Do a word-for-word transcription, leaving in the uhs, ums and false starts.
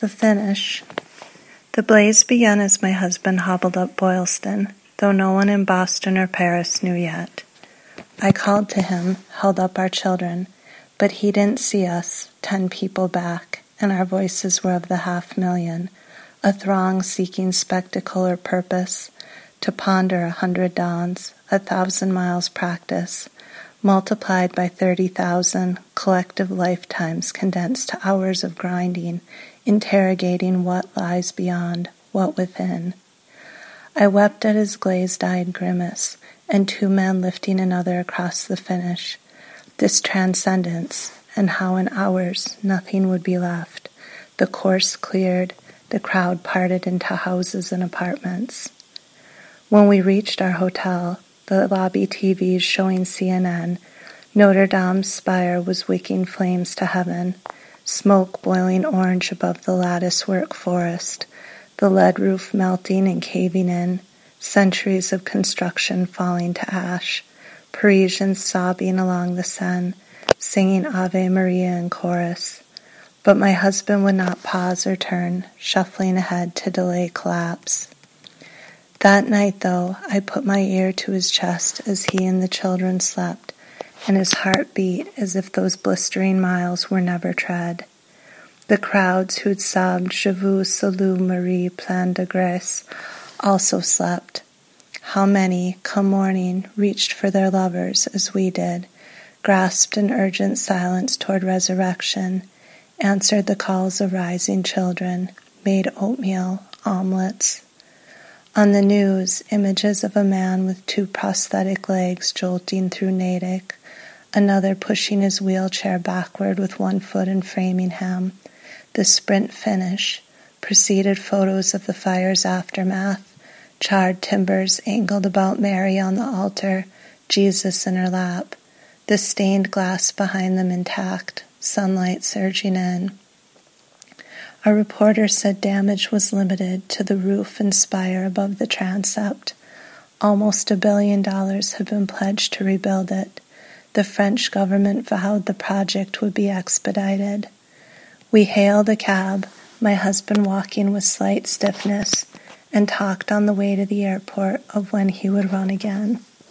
The finish. The blaze began as my husband hobbled up Boylston, though no one in Boston or Paris knew yet. I called to him, held up our children, but he didn't see us, ten people back, and our voices were of the half million, a throng seeking spectacle or purpose, to ponder a hundred dawns, a thousand miles practice, multiplied by thirty thousand collective lifetimes condensed to hours of grinding, interrogating what lies beyond, what within. I wept at his glazed-eyed grimace, and two men lifting another across the finish, this transcendence, and how in hours nothing would be left, the course cleared, the crowd parted into houses and apartments. When we reached our hotel, the lobby T Vs showing C N N, Notre Dame's spire was wicking flames to heaven, smoke boiling orange above the lattice-work forest, the lead roof melting and caving in, centuries of construction falling to ash, Parisians sobbing along the Seine, singing Ave Maria in chorus. But my husband would not pause or turn, shuffling ahead to delay collapse. That night, though, I put my ear to his chest as he and the children slept, and his heart beat as if those blistering miles were never tread. The crowds who'd sobbed Je vous salue Marie pleine de grâce also slept. How many, come morning, reached for their lovers as we did, grasped in urgent silence toward resurrection, answered the calls of rising children, made oatmeal, omelets. On the news, images of a man with two prosthetic legs jolting through Natick, another pushing his wheelchair backward with one foot in Framingham, the sprint finish, preceded photos of the fire's aftermath, charred timbers angled about Mary on the altar, Jesus in her lap, the stained glass behind them intact, sunlight surging in. A reporter said damage was limited to the roof and spire above the transept. Almost a billion dollars had been pledged to rebuild it. The French government vowed the project would be expedited. We hailed a cab, my husband walking with slight stiffness, and talked on the way to the airport of when he would run again.